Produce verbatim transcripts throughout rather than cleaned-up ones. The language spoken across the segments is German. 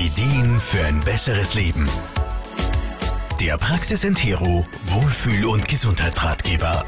Ideen für ein besseres Leben. Der Praxis Entero Wohlfühl- und Gesundheitsratgeber.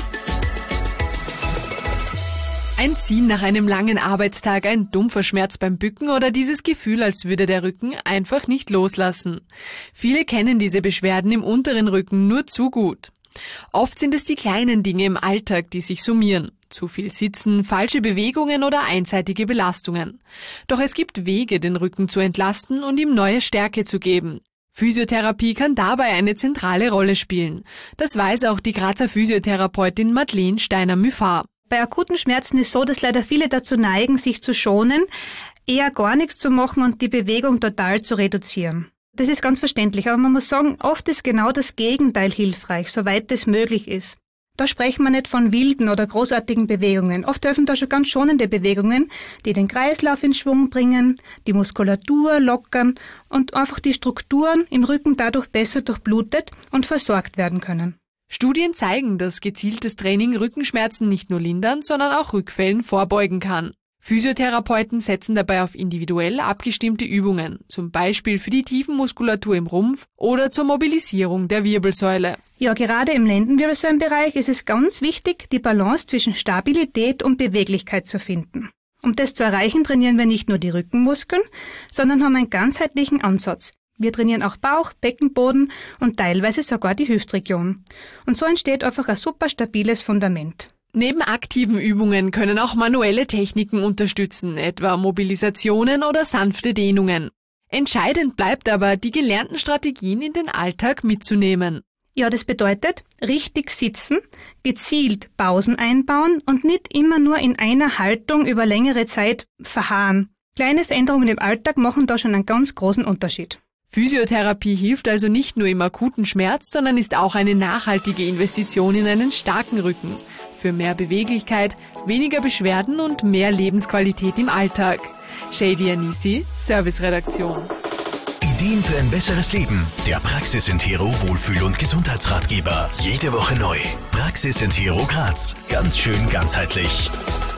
Ein Ziehen nach einem langen Arbeitstag, ein dumpfer Schmerz beim Bücken oder dieses Gefühl, als würde der Rücken einfach nicht loslassen. Viele kennen diese Beschwerden im unteren Rücken nur zu gut. Oft sind es die kleinen Dinge im Alltag, die sich summieren. Zu viel Sitzen, falsche Bewegungen oder einseitige Belastungen. Doch es gibt Wege, den Rücken zu entlasten und ihm neue Stärke zu geben. Physiotherapie kann dabei eine zentrale Rolle spielen. Das weiß auch die Grazer Physiotherapeutin Madeleine Steiner-Müffar. Bei akuten Schmerzen ist so, dass leider viele dazu neigen, sich zu schonen, eher gar nichts zu machen und die Bewegung total zu reduzieren. Das ist ganz verständlich, aber man muss sagen, oft ist genau das Gegenteil hilfreich, soweit es möglich ist. Da sprechen wir nicht von wilden oder großartigen Bewegungen. Oft helfen da schon ganz schonende Bewegungen, die den Kreislauf in Schwung bringen, die Muskulatur lockern und einfach die Strukturen im Rücken dadurch besser durchblutet und versorgt werden können. Studien zeigen, dass gezieltes Training Rückenschmerzen nicht nur lindern, sondern auch Rückfällen vorbeugen kann. Physiotherapeuten setzen dabei auf individuell abgestimmte Übungen, zum Beispiel für die Tiefenmuskulatur im Rumpf oder zur Mobilisierung der Wirbelsäule. Ja, gerade im Lendenwirbelsäulenbereich ist es ganz wichtig, die Balance zwischen Stabilität und Beweglichkeit zu finden. Um das zu erreichen, trainieren wir nicht nur die Rückenmuskeln, sondern haben einen ganzheitlichen Ansatz. Wir trainieren auch Bauch, Beckenboden und teilweise sogar die Hüftregion. Und so entsteht einfach ein super stabiles Fundament. Neben aktiven Übungen können auch manuelle Techniken unterstützen, etwa Mobilisationen oder sanfte Dehnungen. Entscheidend bleibt aber, die gelernten Strategien in den Alltag mitzunehmen. Ja, das bedeutet, richtig sitzen, gezielt Pausen einbauen und nicht immer nur in einer Haltung über längere Zeit verharren. Kleine Veränderungen im Alltag machen da schon einen ganz großen Unterschied. Physiotherapie hilft also nicht nur im akuten Schmerz, sondern ist auch eine nachhaltige Investition in einen starken Rücken. Für mehr Beweglichkeit, weniger Beschwerden und mehr Lebensqualität im Alltag. Shady Anisi, Serviceredaktion. Ideen für ein besseres Leben. Der Praxis Entero Wohlfühl- und Gesundheitsratgeber. Jede Woche neu. Praxis Entero Graz. Ganz schön ganzheitlich.